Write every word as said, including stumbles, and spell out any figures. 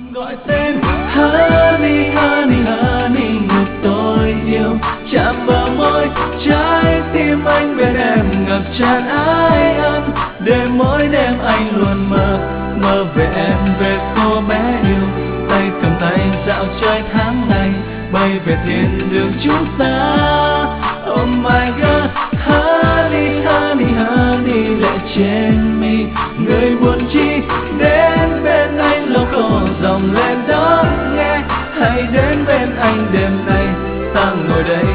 Gọi tên honey honey honey người tôi yêu, chạm vào môi trái tim anh bên em ngập tràn ái ân. Để mỗi đêm anh luôn mơ mơ về em, về cô bé yêu. Tay cầm tay dạo chơi tháng ngày, bay về thiên đường chúng ta. Oh my god, honey honey honey lệ trên mi. Người buồn chi đến bên anh lâu khô dòng lên đó nghe. Hãy đến bên anh đêm nay, ta ngồi đây